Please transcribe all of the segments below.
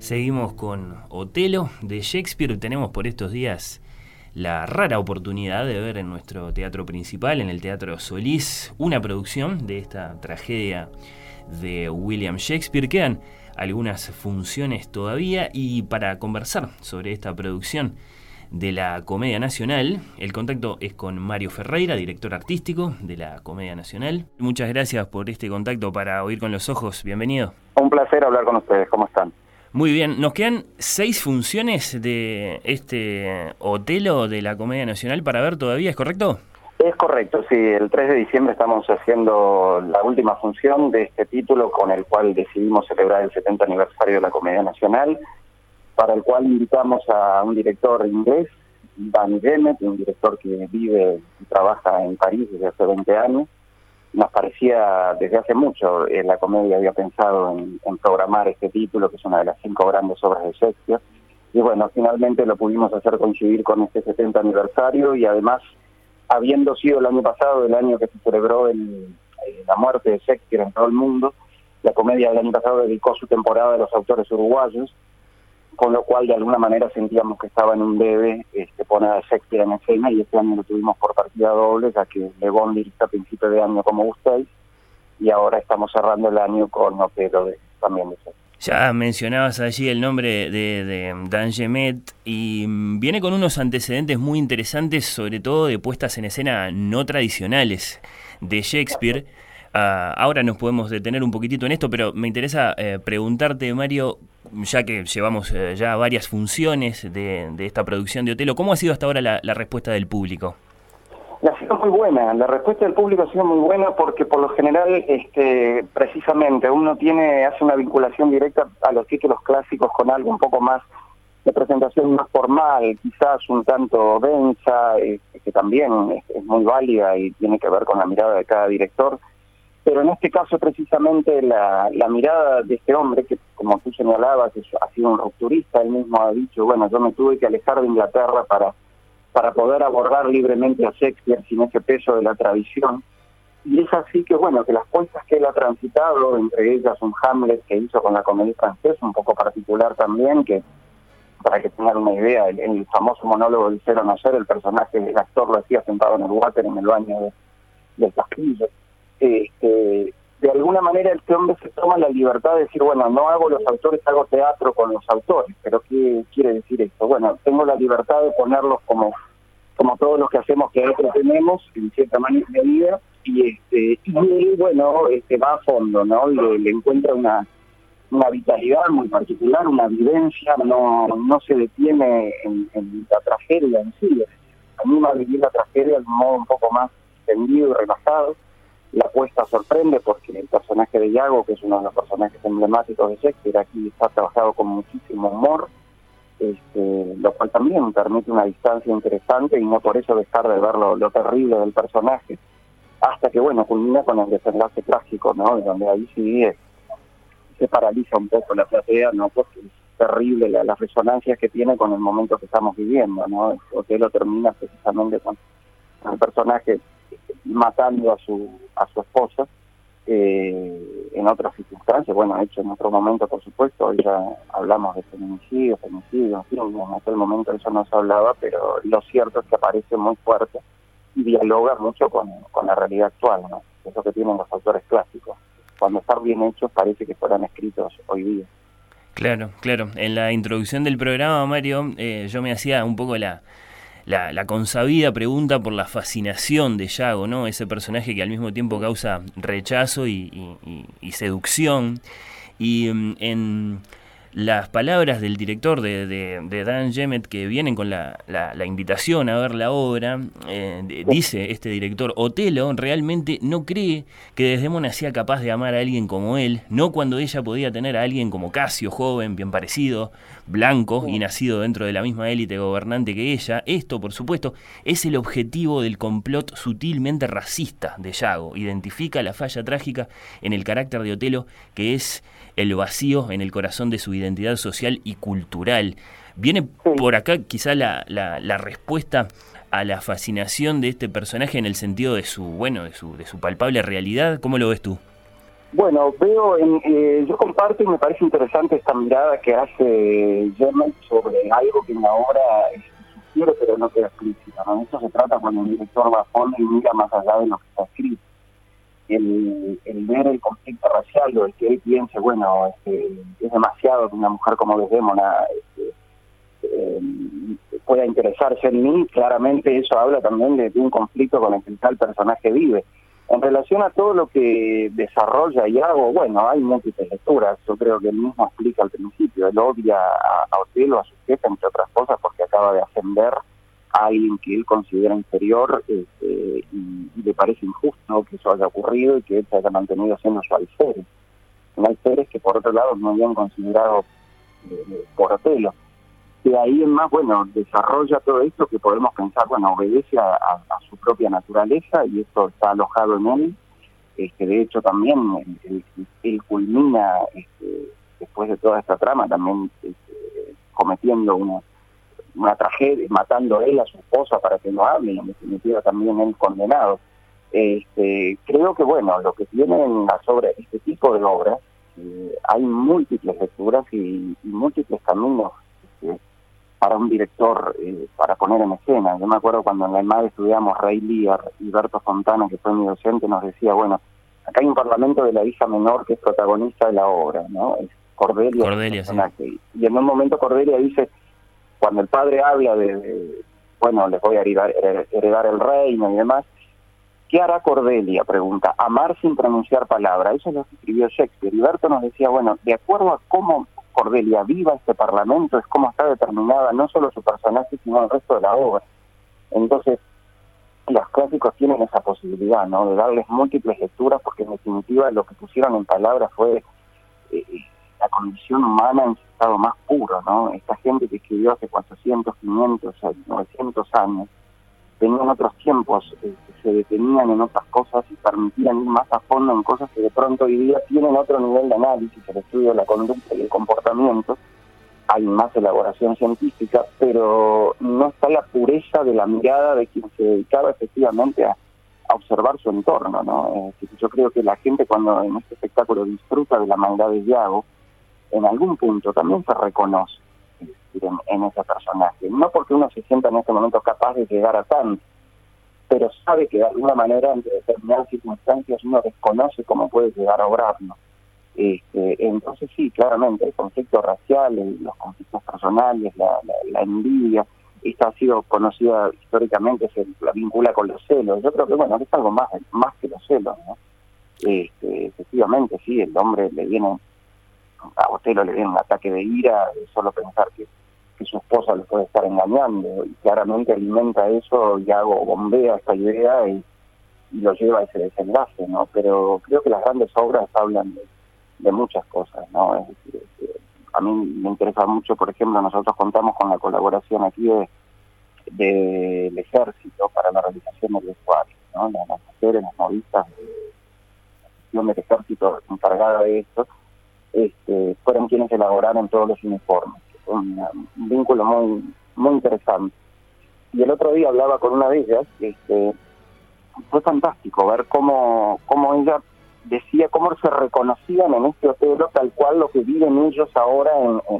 Seguimos con Otelo de Shakespeare. Tenemos por estos días la rara oportunidad de ver en nuestro teatro principal, en el Teatro Solís, una producción de esta tragedia de William Shakespeare. Quedan algunas funciones todavía y para conversar sobre esta producción de la Comedia Nacional, el contacto es con Mario Ferreira, director artístico de la Comedia Nacional. Muchas gracias por este contacto para Oír con los Ojos. Bienvenido. Un placer hablar con ustedes. ¿Cómo están? Muy bien, nos quedan 6 funciones de este Otelo de la Comedia Nacional para ver todavía, ¿es correcto? Es correcto, sí. El 3 de diciembre estamos haciendo la última función de este título con el cual decidimos celebrar el 70 aniversario de la Comedia Nacional, para el cual invitamos a un director inglés, Dan Jemet, un director que vive y trabaja en París desde hace 20 años. Nos parecía desde hace mucho, la Comedia había pensado en programar este título, que es una de las 5 grandes obras de Shakespeare, y bueno, finalmente lo pudimos hacer coincidir con este 70 aniversario, y además, habiendo sido el año pasado el año que se celebró la muerte de Shakespeare en todo el mundo, la Comedia del año pasado dedicó su temporada a los autores uruguayos, con lo cual de alguna manera sentíamos que estaba en un debe poner a Shakespeare en escena, y este año lo tuvimos por partida doble, ya que Le Bon dirige a principio de año como gustéis, y ahora estamos cerrando el año con Otelo también de Shakespeare. Ya mencionabas allí el nombre de Dan Jemet y viene con unos antecedentes muy interesantes, sobre todo de puestas en escena no tradicionales de Shakespeare. Ahora nos podemos detener un poquitito en esto, pero me interesa preguntarte, Mario, ya que llevamos ya varias funciones de esta producción de Otelo, ¿cómo ha sido hasta ahora la respuesta del público? Ha sido muy buena, la respuesta del público ha sido muy buena porque por lo general, precisamente, uno hace una vinculación directa a los títulos clásicos con algo un poco más de presentación más formal, quizás un tanto densa, que también es muy válida y tiene que ver con la mirada de cada director. Pero en este caso precisamente la mirada de este hombre, que como tú señalabas, ha sido un rupturista, él mismo ha dicho, bueno, yo me tuve que alejar de Inglaterra para poder abordar libremente a Shakespeare sin ese peso de la tradición. Y es así que, bueno, que las puestas que él ha transitado, entre ellas un Hamlet que hizo con la Comédie Française, un poco particular también, que para que tengan una idea, el famoso monólogo del Cero Nacer, el actor lo hacía sentado en el water, en el baño del castillo. De alguna manera este hombre se toma la libertad de decir, bueno, no hago los autores, hago teatro con los autores. ¿Pero qué quiere decir esto? Bueno, tengo la libertad de ponerlos como todos los que hacemos teatro tenemos, en cierta medida, y él, bueno, va a fondo, ¿no? Le encuentra una vitalidad muy particular, una vivencia, no se detiene en la tragedia en sí. Anima a vivir la tragedia de un modo un poco más tendido y relajado. La apuesta sorprende porque el personaje de Iago, que es uno de los personajes emblemáticos de Shakespeare, aquí está trabajado con muchísimo humor, lo cual también permite una distancia interesante y no por eso dejar de ver lo terrible del personaje, hasta que, bueno, culmina con el desenlace trágico, ¿no? Donde ahí sí se paraliza un poco la platea, ¿no? Porque es terrible las resonancias que tiene con el momento que estamos viviendo, ¿no? Otelo termina precisamente con el personaje matando a su esposa en otras circunstancias, bueno, hecho en otro momento, por supuesto. Hoy ya hablamos de femicidio, en fin, en aquel momento eso no se hablaba, pero lo cierto es que aparece muy fuerte y dialoga mucho con la realidad actual, ¿no? Eso que tienen los autores clásicos, cuando están bien hechos parece que fueran escritos hoy día. Claro. En la introducción del programa, Mario, yo me hacía un poco la consabida pregunta por la fascinación de Iago, ¿no? Ese personaje que al mismo tiempo causa rechazo y seducción. Y en las palabras del director de Dan Jemet, que vienen con la invitación a ver la obra, dice este director: Otelo realmente no cree que Desdémona sea capaz de amar a alguien como él, no cuando ella podía tener a alguien como Casio, joven, bien parecido, blanco y nacido dentro de la misma élite gobernante que ella. Esto, por supuesto, es el objetivo del complot sutilmente racista de Iago. Identifica la falla trágica en el carácter de Otelo, que es el vacío en el corazón de su identidad social y cultural. Viene por acá quizá la respuesta a la fascinación de este personaje en el sentido de su palpable realidad. ¿Cómo lo ves tú? Bueno, yo comparto y me parece interesante esta mirada que hace Gemmet sobre algo que en la obra sugiere pero no queda explícito, ¿no? Esto se trata cuando un director va a fondo y mira más allá de lo que está escrito. El ver el conflicto racial o el que él piense, bueno, es demasiado que una mujer como Desdémona pueda interesarse en mí, claramente eso habla también de un conflicto con el que tal personaje vive. En relación a todo lo que desarrolla Iago, bueno, hay múltiples lecturas. Yo creo que él mismo explica al principio. Él odia a Otelo, a su jefe, entre otras cosas, porque acaba de ascender a alguien que él considera inferior y le parece injusto que eso haya ocurrido y que él se haya mantenido siendo su alférez. Un alférez que, por otro lado, no habían considerado por Otelo. De ahí en más, bueno, desarrolla todo esto que podemos pensar, bueno, obedece a su propia naturaleza y esto está alojado en él. De hecho, también él culmina, después de toda esta trama, también cometiendo una tragedia, matando él a su esposa para que no hable, y en definitiva también él condenado. Creo que, bueno, lo que tienen las obras, este tipo de obras, hay múltiples lecturas y múltiples caminos para un director, para poner en escena. Yo me acuerdo cuando en la EMAD estudiamos Ray Lear y Berto Fontana, que fue mi docente, nos decía, bueno, acá hay un parlamento de la hija menor que es protagonista de la obra, ¿no? Es Cordelia, sí. Y en un momento Cordelia dice, cuando el padre habla bueno, les voy a heredar el reino y demás, ¿qué hará Cordelia? Pregunta. Amar sin pronunciar palabra. Eso es lo que escribió Shakespeare. Y Berto nos decía, bueno, de acuerdo a cómo Cordelia viva este parlamento, es como está determinada no solo su personaje, sino el resto de la obra. Entonces, los clásicos tienen esa posibilidad, ¿no?, de darles múltiples lecturas, porque en definitiva lo que pusieron en palabras fue la condición humana en su estado más puro, ¿no? Esta gente que escribió hace 400, 500, 900 años, tenían otros tiempos, se detenían en otras cosas y permitían ir más a fondo en cosas que de pronto hoy día tienen otro nivel de análisis, el estudio de la conducta y el comportamiento. Hay más elaboración científica, pero no está la pureza de la mirada de quien se dedicaba efectivamente a observar su entorno, ¿no? Yo creo que la gente, cuando en este espectáculo disfruta de la maldad de Iago, en algún punto también se reconoce en ese personaje, no porque uno se sienta en este momento capaz de llegar a tanto, pero sabe que de alguna manera en determinadas circunstancias uno desconoce cómo puede llegar a obrarlo. Entonces sí, claramente el conflicto racial, los conflictos personales, la envidia, esta ha sido conocida históricamente, se la vincula con los celos. Yo creo que bueno, es algo más que los celos, ¿no? Efectivamente sí, el hombre a Otelo le viene un ataque de ira de solo pensar que su esposa lo puede estar engañando, y claramente alimenta eso, y bombea esta idea y lo lleva a ese desenlace, ¿no? Pero creo que las grandes obras hablan de muchas cosas, ¿no? Es decir, a mí me interesa mucho, por ejemplo, nosotros contamos con la colaboración aquí del Ejército para la realización del vestuario, ¿no? Las mujeres, las modistas de la gestión del Ejército encargada de esto, fueron quienes elaboraron todos los uniformes. Fue un vínculo muy, muy interesante. Y el otro día hablaba con una de ellas, fue fantástico ver cómo ella decía cómo se reconocían en este Otelo tal cual lo que viven ellos ahora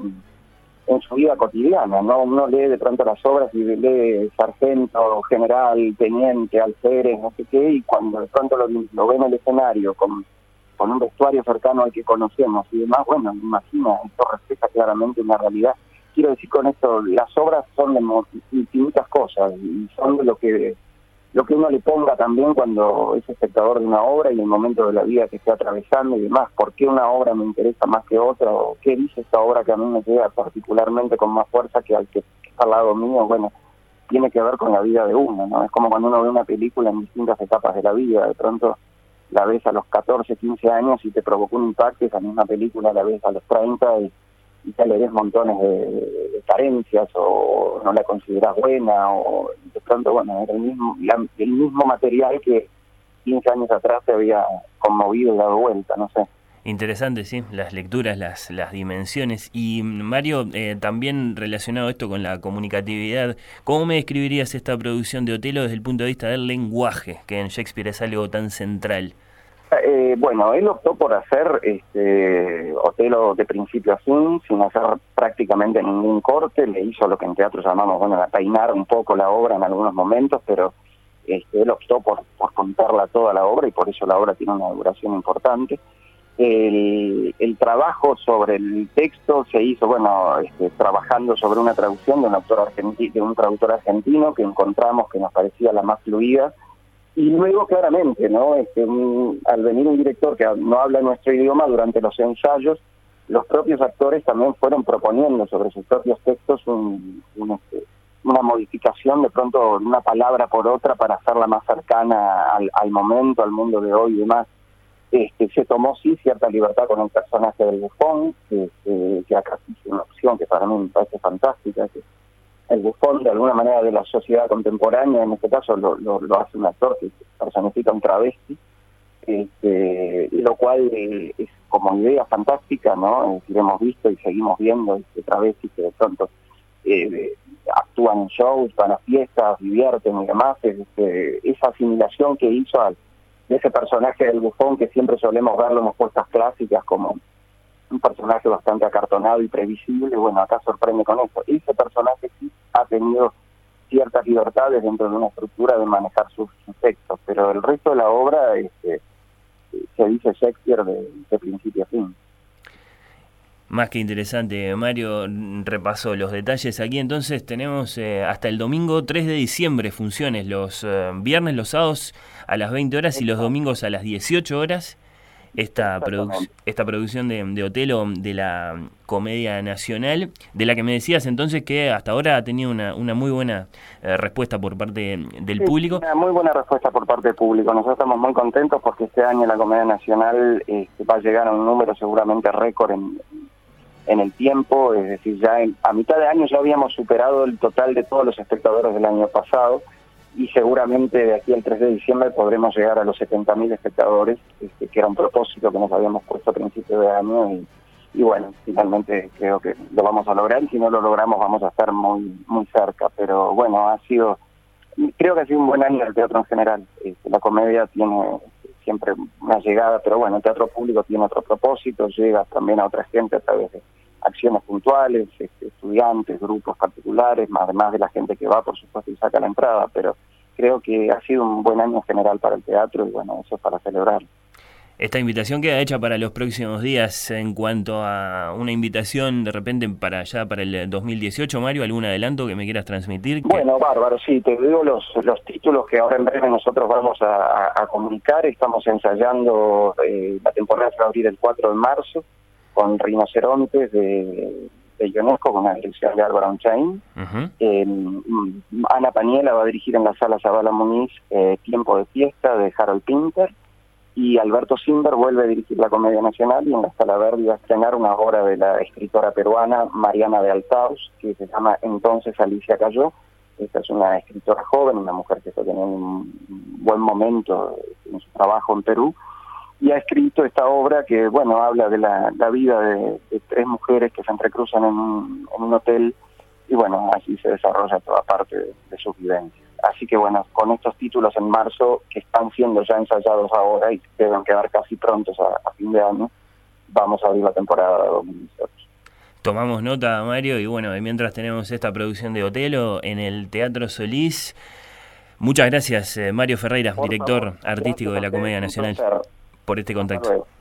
en su vida cotidiana, ¿no? Uno lee de pronto las obras y lee sargento, general, teniente, alférez, no sé qué, y cuando de pronto lo ve en el escenario con un vestuario cercano al que conocemos y demás, bueno, me imagino, esto refleja claramente una realidad. Quiero decir con esto, las obras son de infinitas cosas y son de lo que uno le ponga también cuando es espectador de una obra y el momento de la vida que esté atravesando y demás. ¿Por qué una obra me interesa más que otra? ¿O qué dice esta obra que a mí me llega particularmente con más fuerza que al que está al lado mío? Bueno, tiene que ver con la vida de uno, ¿no? Es como cuando uno ve una película en distintas etapas de la vida, de pronto la ves a los 14, 15 años y te provocó un impacto, esa misma película la ves a los 30 y ya le ves montones de carencias o no la consideras buena, o de pronto, bueno, era el mismo material que 15 años atrás te había conmovido y dado vuelta, no sé. Interesante, sí, las lecturas, las dimensiones. Y Mario, también relacionado esto con la comunicatividad, ¿cómo me describirías esta producción de Otelo desde el punto de vista del lenguaje, que en Shakespeare es algo tan central? Bueno, él optó por hacer Otelo de principio a fin, sin hacer prácticamente ningún corte. Le hizo lo que en teatro llamamos, peinar un poco la obra en algunos momentos, pero él optó por contarla toda la obra, y por eso la obra tiene una duración importante. El trabajo sobre el texto se hizo, trabajando sobre una traducción de un traductor argentino que encontramos que nos parecía la más fluida. Y luego, claramente, ¿no? Al venir un director que no habla nuestro idioma, durante los ensayos, los propios actores también fueron proponiendo sobre sus propios textos una modificación, de pronto una palabra por otra, para hacerla más cercana al momento, al mundo de hoy y demás. Se tomó sí cierta libertad con el personaje del bufón, que acá hice una opción que para mí me parece fantástica, que el bufón de alguna manera de la sociedad contemporánea, en este caso lo hace un actor que personifica un travesti, lo cual es como idea fantástica, ¿no? Que hemos visto y seguimos viendo travestis que de pronto actúan en shows, van a fiestas, divierten y demás. Esa asimilación que hizo de ese personaje del bufón, que siempre solemos verlo en puestas clásicas como un personaje bastante acartonado y previsible, acá sorprende con eso. Ese personaje sí ha tenido ciertas libertades dentro de una estructura de manejar sus textos, pero el resto de la obra se dice Shakespeare de principio a fin. Más que interesante, Mario repasó los detalles. Aquí entonces tenemos hasta el domingo 3 de diciembre funciones, los viernes, los sábados a las 20 horas y los domingos a las 18 horas. Esta producción de Otelo, de la Comedia Nacional, de la que me decías entonces que hasta ahora ha tenido una muy buena respuesta por parte del público. Una muy buena respuesta por parte del público. Nosotros estamos muy contentos porque este año la Comedia Nacional va a llegar a un número seguramente récord en el tiempo, es decir, ya a mitad de año ya habíamos superado el total de todos los espectadores del año pasado, y seguramente de aquí al 3 de diciembre podremos llegar a los 70.000 espectadores, que era un propósito que nos habíamos puesto a principio de año, y finalmente creo que lo vamos a lograr, y si no lo logramos vamos a estar muy muy cerca. Pero creo que ha sido un buen año del teatro en general. La comedia tiene siempre una llegada, pero el teatro público tiene otro propósito, llega también a otra gente a través de acciones puntuales, estudiantes, grupos particulares, además de la gente que va, por supuesto, y saca la entrada, pero creo que ha sido un buen año en general para el teatro, y eso es para celebrar. Esta invitación queda hecha para los próximos días. En cuanto a una invitación de repente para el 2018, Mario, ¿algún adelanto que me quieras transmitir? Bárbaro, sí, te digo los títulos que ahora en breve nosotros vamos a comunicar. Estamos ensayando, la temporada se va a abrir el 4 de marzo, con Rinocerontes de Ionesco, con la dirección de Álvaro Chain. Ana Paniela va a dirigir en la Sala Zabala Muniz Tiempo de Fiesta, de Harold Pinter, y Alberto Simber vuelve a dirigir la Comedia Nacional, y en la Sala Verdi va a estrenar una obra de la escritora peruana Mariana de Altaus, que se llama Entonces Alicia Cayó. Esta es una escritora joven, una mujer que está teniendo un buen momento en su trabajo en Perú, y ha escrito esta obra que, habla de la vida de tres mujeres que se entrecruzan en un hotel, y así se desarrolla toda parte de sus vivencias. Así que, con estos títulos en marzo, que están siendo ya ensayados ahora y deben quedar casi prontos a fin de año, vamos a abrir la temporada de 2018. Tomamos nota, Mario, y mientras tenemos esta producción de Otelo en el Teatro Solís. Muchas gracias, Mario Ferreira, director artístico de la Comedia Nacional, por este contacto.